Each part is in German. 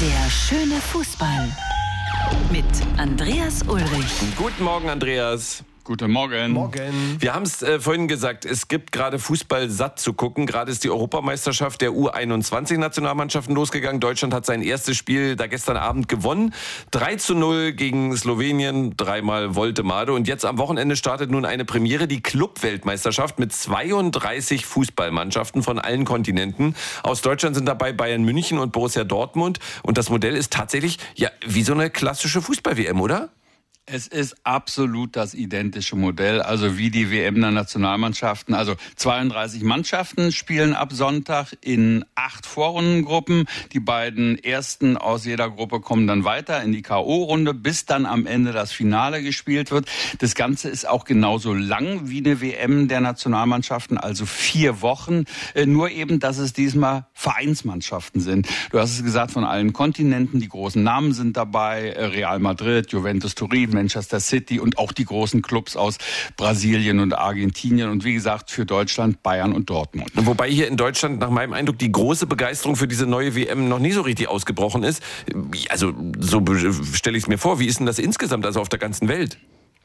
Der schöne Fußball mit Andreas Ulrich. Guten Morgen, Andreas. Guten Morgen. Morgen. Wir haben es vorhin gesagt, es gibt gerade Fußball satt zu gucken. Gerade ist die Europameisterschaft der U21-Nationalmannschaften losgegangen. Deutschland hat sein erstes Spiel da gestern Abend gewonnen. 3:0 gegen Slowenien, dreimal Voltemade. Und jetzt am Wochenende startet nun eine Premiere, die Club-Weltmeisterschaft mit 32 Fußballmannschaften von allen Kontinenten. Aus Deutschland sind dabei Bayern München und Borussia Dortmund. Und das Modell ist tatsächlich ja wie so eine klassische Fußball-WM, oder? Es ist absolut das identische Modell, also wie die WM der Nationalmannschaften. Also 32 Mannschaften spielen ab Sonntag in 8 Vorrundengruppen. Die beiden ersten aus jeder Gruppe kommen dann weiter in die K.O.-Runde, bis dann am Ende das Finale gespielt wird. Das Ganze ist auch genauso lang wie eine WM der Nationalmannschaften, also 4 Wochen. Nur eben, dass es diesmal Vereinsmannschaften sind. Du hast es gesagt, von allen Kontinenten. Die großen Namen sind dabei. Real Madrid, Juventus Turin, Manchester City und auch die großen Clubs aus Brasilien und Argentinien und wie gesagt für Deutschland Bayern und Dortmund. Wobei hier in Deutschland nach meinem Eindruck die große Begeisterung für diese neue WM noch nie so richtig ausgebrochen ist. Also so stelle ich es mir vor. Wie ist denn das insgesamt, also auf der ganzen Welt?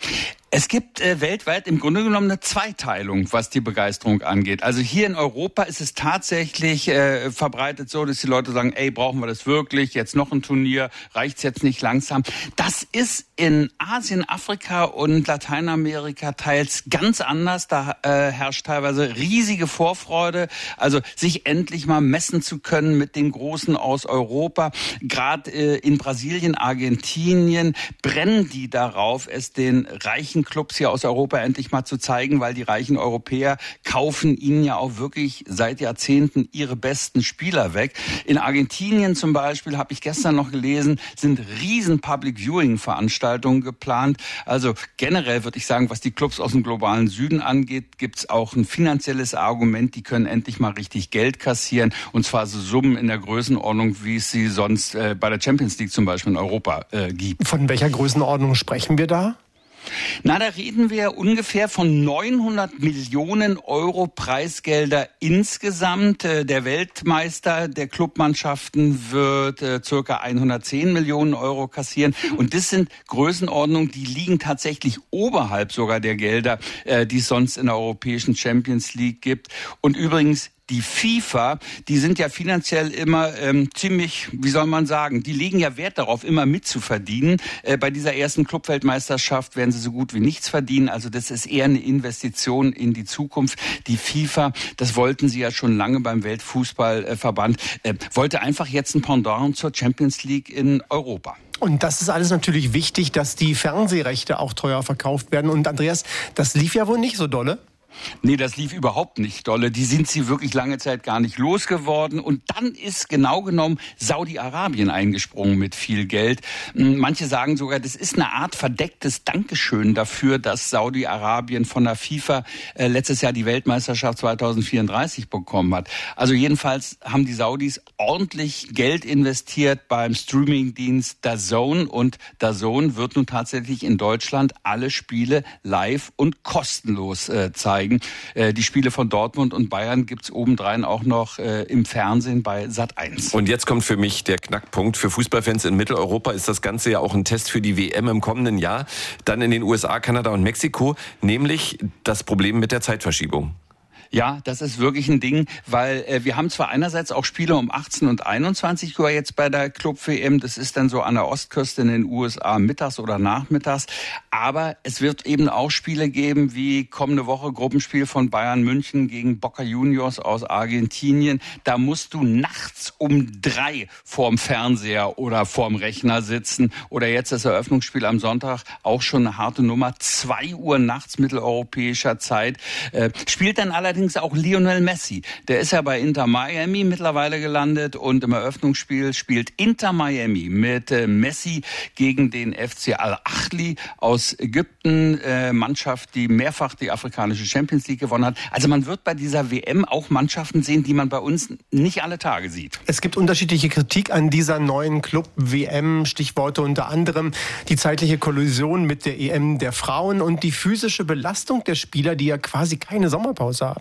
Es gibt weltweit im Grunde genommen eine Zweiteilung, was die Begeisterung angeht. Also hier in Europa ist es tatsächlich verbreitet so, dass die Leute sagen, ey, brauchen wir das wirklich? Jetzt noch ein Turnier? Reicht's jetzt nicht langsam? Das ist in Asien, Afrika und Lateinamerika teils ganz anders. Da herrscht teilweise riesige Vorfreude. Also sich endlich mal messen zu können mit den Großen aus Europa. Gerade in Brasilien, Argentinien brennen die darauf, es den reichen Clubs hier aus Europa endlich mal zu zeigen, weil die reichen Europäer kaufen ihnen ja auch wirklich seit Jahrzehnten ihre besten Spieler weg. In Argentinien zum Beispiel, habe ich gestern noch gelesen, sind riesen Public-Viewing-Veranstaltungen geplant. Also generell würde ich sagen, was die Clubs aus dem globalen Süden angeht, gibt es auch ein finanzielles Argument. Die können endlich mal richtig Geld kassieren und zwar so Summen in der Größenordnung, wie es sie sonst bei der Champions League zum Beispiel in Europa gibt. Von welcher Größenordnung sprechen wir da? Na, da reden wir ungefähr von 900 Millionen Euro Preisgelder insgesamt. Der Weltmeister der Clubmannschaften wird circa 110 Millionen Euro kassieren. Und das sind Größenordnungen, die liegen tatsächlich oberhalb sogar der Gelder, die es sonst in der europäischen Champions League gibt. Und übrigens, die FIFA, die sind ja finanziell immer ziemlich, wie soll man sagen, die legen ja Wert darauf, immer mitzuverdienen. Bei dieser ersten Clubweltmeisterschaft werden sie so gut wie nichts verdienen. Also das ist eher eine Investition in die Zukunft. Die FIFA, das wollten sie ja schon lange beim Weltfußballverband, wollte einfach jetzt ein Pendant zur Champions League in Europa. Und das ist alles natürlich wichtig, dass die Fernsehrechte auch teuer verkauft werden. Und Andreas, das lief ja wohl nicht so dolle. Nee, das lief überhaupt nicht dolle. Die sind sie wirklich lange Zeit gar nicht losgeworden. Und dann ist genau genommen Saudi-Arabien eingesprungen mit viel Geld. Manche sagen sogar, das ist eine Art verdecktes Dankeschön dafür, dass Saudi-Arabien von der FIFA letztes Jahr die Weltmeisterschaft 2034 bekommen hat. Also jedenfalls haben die Saudis ordentlich Geld investiert beim Streamingdienst DAZN. Und DAZN wird nun tatsächlich in Deutschland alle Spiele live und kostenlos zeigen. Die Spiele von Dortmund und Bayern gibt's obendrein auch noch im Fernsehen bei Sat.1. Und jetzt kommt für mich der Knackpunkt. Für Fußballfans in Mitteleuropa ist das Ganze ja auch ein Test für die WM im kommenden Jahr. Dann in den USA, Kanada und Mexiko, nämlich das Problem mit der Zeitverschiebung. Ja, das ist wirklich ein Ding, weil wir haben zwar einerseits auch Spiele um 18 und 21 Uhr jetzt bei der Club-WM, das ist dann so an der Ostküste in den USA mittags oder nachmittags, aber es wird eben auch Spiele geben wie kommende Woche Gruppenspiel von Bayern München gegen Boca Juniors aus Argentinien. Da musst du nachts um 3 vorm Fernseher oder vorm Rechner sitzen oder jetzt das Eröffnungsspiel am Sonntag, auch schon eine harte Nummer, 2 Uhr nachts mitteleuropäischer Zeit, spielt dann allerdings auch Lionel Messi. Der ist ja bei Inter Miami mittlerweile gelandet und im Eröffnungsspiel spielt Inter Miami mit Messi gegen den FC Al-Ahly aus Ägypten, Mannschaft, die mehrfach die afrikanische Champions League gewonnen hat. Also man wird bei dieser WM auch Mannschaften sehen, die man bei uns nicht alle Tage sieht. Es gibt unterschiedliche Kritik an dieser neuen Club-WM, Stichworte unter anderem die zeitliche Kollision mit der EM der Frauen und die physische Belastung der Spieler, die ja quasi keine Sommerpause haben.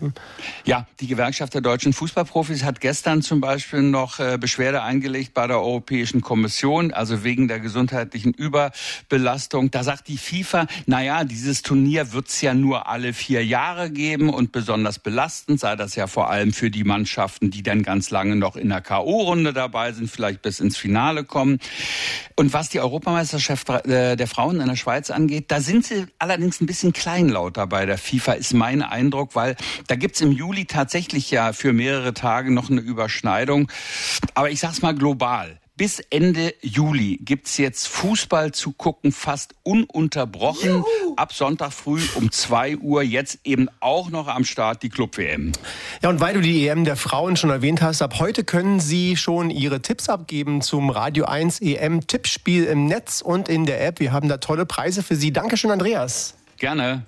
haben. Ja, die Gewerkschaft der deutschen Fußballprofis hat gestern zum Beispiel noch Beschwerde eingelegt bei der Europäischen Kommission, also wegen der gesundheitlichen Überbelastung. Da sagt die FIFA, naja, dieses Turnier wird's ja nur alle 4 Jahre geben und besonders belastend sei das ja vor allem für die Mannschaften, die dann ganz lange noch in der K.O.-Runde dabei sind, vielleicht bis ins Finale kommen. Und was die Europameisterschaft der Frauen in der Schweiz angeht, da sind sie allerdings ein bisschen kleinlauter bei der FIFA, ist mein Eindruck, weil da gibt's im Juli tatsächlich ja für mehrere Tage noch eine Überschneidung. Aber ich sag's mal global. Bis Ende Juli gibt's jetzt Fußball zu gucken, fast ununterbrochen. Juhu. Ab Sonntag früh um 2 Uhr, jetzt eben auch noch am Start die Club-WM. Ja, und weil du die EM der Frauen schon erwähnt hast, ab heute können Sie schon Ihre Tipps abgeben zum Radio 1 EM-Tippspiel im Netz und in der App. Wir haben da tolle Preise für Sie. Dankeschön, Andreas. Gerne.